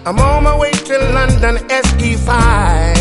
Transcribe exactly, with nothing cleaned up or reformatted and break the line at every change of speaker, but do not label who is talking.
I'm on my way to London S E five.